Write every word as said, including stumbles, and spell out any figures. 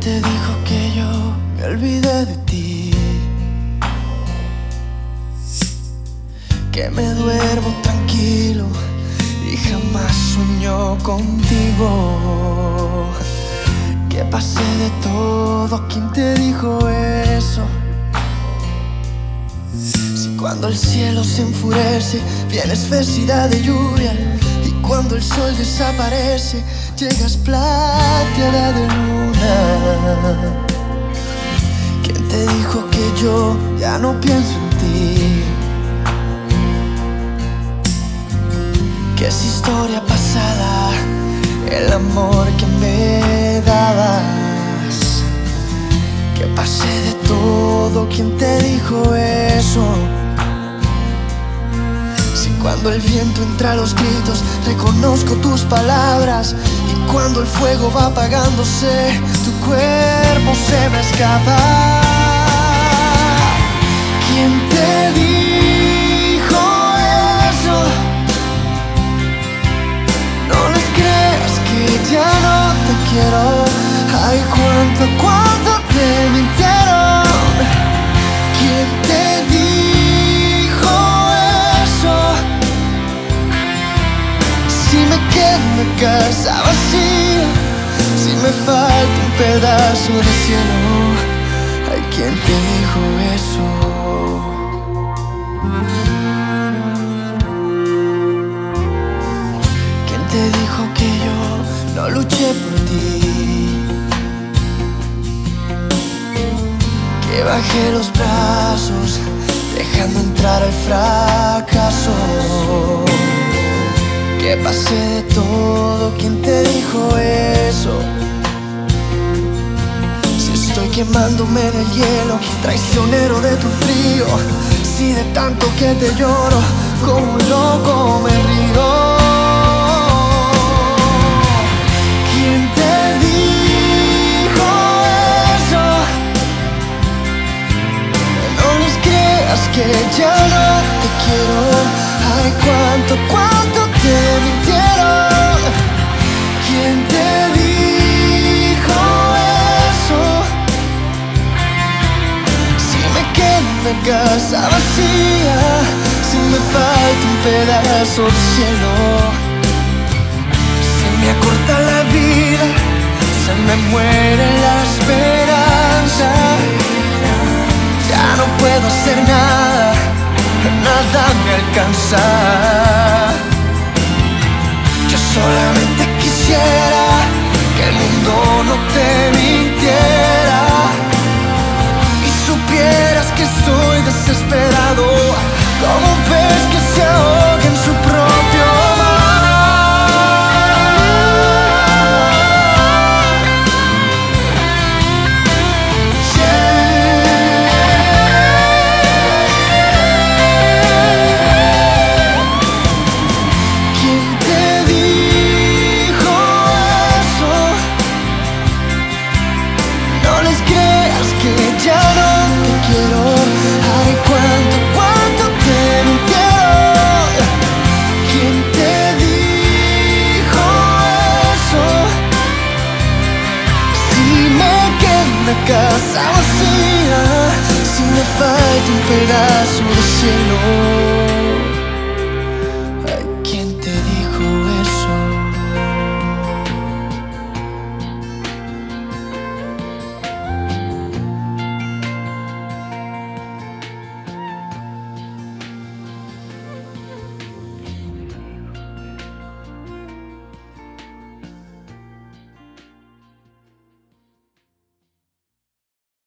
te dijo que yo me olvidé de ti? Que me duermo tranquilo y jamás sueño contigo. Que pasé de todo, ¿quién te dijo eso? Si cuando el cielo se enfurece, vienes felicidad de lluvia, y cuando el sol desaparece, llegas plateada de luna. ¿Quién te dijo que yo ya no pienso en ti? Que es historia pasada el amor que me dabas. Que pasé de todo, ¿quién te dijo eso? Si cuando el viento entra a los gritos, reconozco tus palabras, y cuando el fuego va apagándose, tu cuerpo se me escapa. ¿Quién te dijo eso? No les creas que ya no te quiero. Ay, cuánto, cuánto te mintieron. ¿Quién te dijo eso? Si me quedo en la casa vacía, si me falta un pedazo de cielo. Ay, ¿quién te dijo eso? ¿Quién te dijo que yo no luché por ti? Que bajé los brazos, dejando entrar el fracaso. Que pasé de todo, ¿quién te dijo eso? Si estoy quemándome en el hielo, traicionero de tu frío. Si de tanto que te lloro, como un loco me río. ¿Quién te dijo eso? No les creas que ya no te quiero. Ay, cuánto, cuánto te mintieron. ¿Quién te dijo eso? Si me quedo en la casa vacía, si me falta un pedazo de cielo. Se me acorta la vida, se me muere la esperanza. Ya no puedo hacer nada, nada me alcanza. Yo solamente quisiera que el mundo no te mintiera y supieras que soy desesperado, como un pez que se ahoga en su propio casa vacía, si me falta un pedazo de cielo.